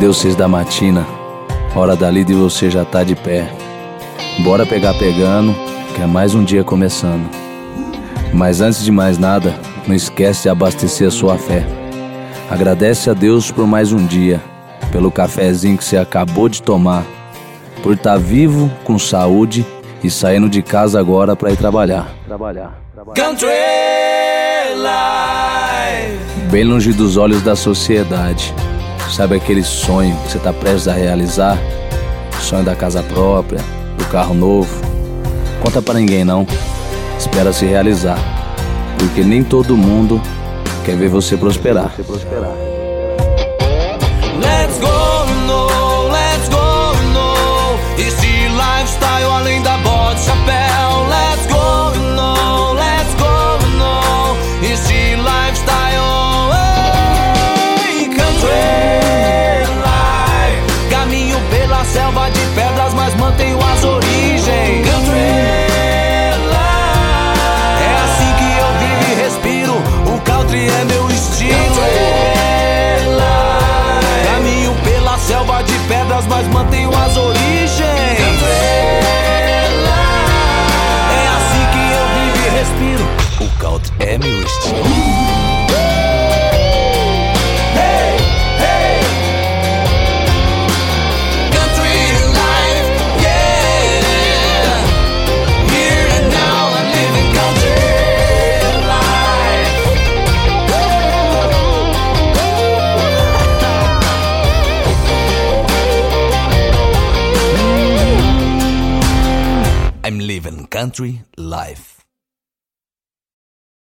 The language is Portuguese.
deu 6 da matina, hora da lida e você já tá de pé. Bora pegar pegando, que é mais um dia começando. Mas antes de mais nada, não esquece de abastecer a sua fé. Agradece a Deus por mais um dia, pelo cafezinho que você acabou de tomar, por estar vivo, com saúde e saindo de casa agora pra ir trabalhar. Country Life. Bem longe dos olhos da sociedade. Sabe aquele sonho que você tá prestes a realizar? Sonho da casa própria, do carro novo. Conta pra ninguém não. Espera se realizar, porque nem todo mundo quer ver você prosperar. Let's go no. Esse lifestyle além da bota e chapéu. Let's go no. Esse lifestyle, hey, country life. Caminho pela selva de pedras, mas mantenho as origens. Country life. É assim que eu vivo e respiro. O country é meu estilo. Caminho pela selva de pedras, mas mantenho as origens. É assim que eu vivo e respiro. O country é meu estilo. Hey, hey. Country life, yeah. Here and now I'm living country life. I'm living country life.